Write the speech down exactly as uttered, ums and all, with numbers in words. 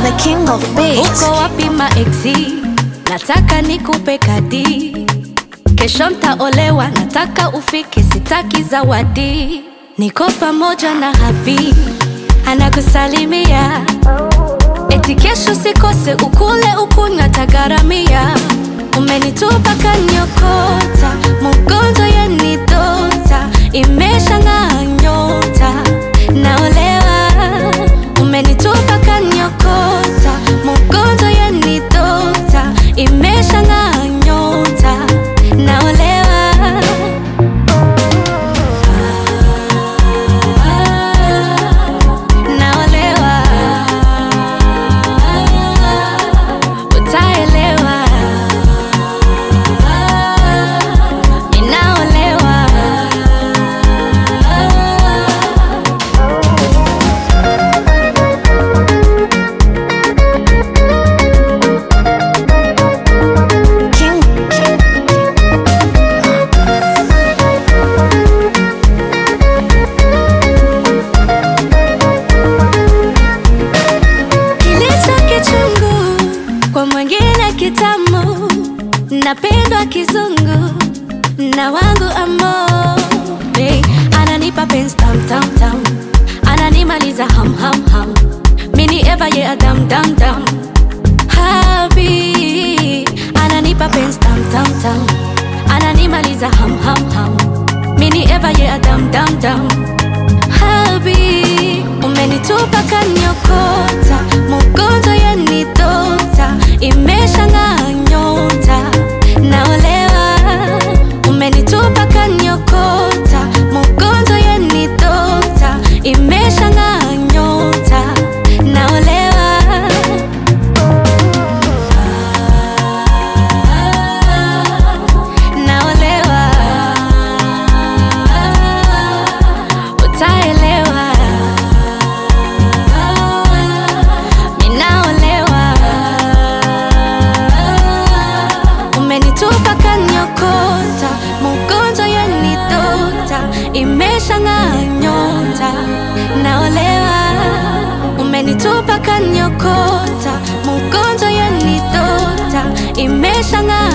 the king of beats. Uko wapi ma exi? Nataka nikupe kadi. Kesho ntaolewa, nataka ufike, sitaki zawadi. Niko pamoja na habi, anakusalimia. Eti kesho sikose, ukule ukunywa tagaramia. Umenitupa kanyokota, mugonzo yanidota. Imesha ng'aa nyota, naolewa. Umenitupa kanyokota, mugonzo yanidota. Imesha ng'aa nyota, naolewa. Naolewa, utaelewa. Ninaolewa. King, king. Kilicho kichungu kwa mwingine kitamu. Napendwa kizungu na wangu amo. Hey, ananipa penzi tam tam tam, ananimaliza ham ham ham. Mini Eva ye adam dam dam. Habi ananipa penzi tam tam tam, ananimaliza ham ham ham. Mini Eva ye adam dam dam. Habi umenitupa kanyokota, mugonzo yanidota. Imesha ng'aa nyota, naolewa. Umenitupa kanyokota, mugonzo yanidota. Imesha ng'aa nyota, naolewa. Naolewa, utaelewa. Ninaolewa. Umenitupa kanyokota, mugonzo yanidota. Imesha ng'aa nyota, naolewa. Umenitupa kanyokota, mugonzo yanidota. Imesha ng'aa